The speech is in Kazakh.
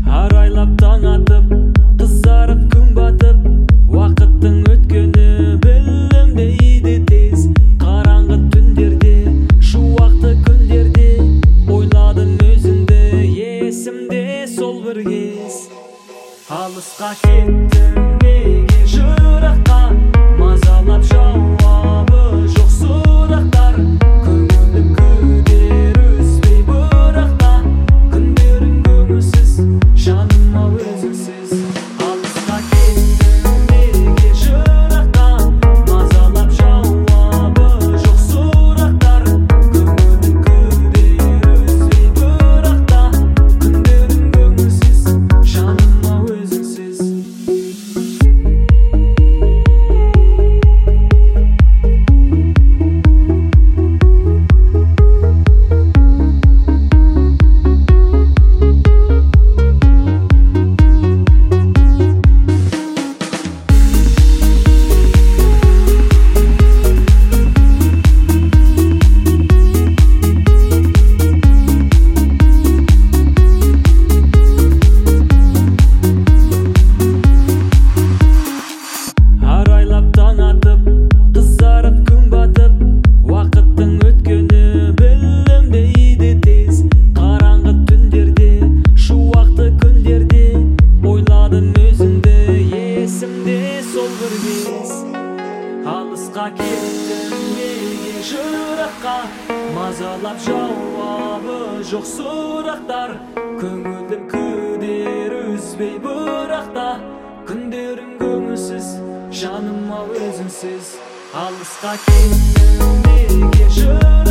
Арайлап таң атып, қызарып күн батып, уақыттың өткені білінбейді тез. Қараңғы түндерде, шуақты күндерде, ойладым өзіңді, есімде сол бір кез. Алысқа кеттім неге жыраққа, мазалап жауабы жоқ сұрақтар. Көңілім күдер үзбей бірақта, күндерім көңілсіз, жаныма өзіңсіз. Алысқа кеттім неге жыраққа, мазалап жауабы жоқ сұрақтар. Көңілім күдер үзбей бірақта, күндерім көңілсіз, жаныма өзіңсіз. Арайлап таң атып, қызарып күн батып, уақыттың өткені білінбейді тез. Қараңғы түндерде, шуақты күндерде, ойладым өзіңді, есімде сол бір кез. Алысқа кеттім неге жыраққа, мазалап жауабы жоқ сұрақтар. Көңілім күдер үзбей бірақта, күндерім көңілсіз, жаныма өзіңсіз. Алысқа кеттім неге жыраққа.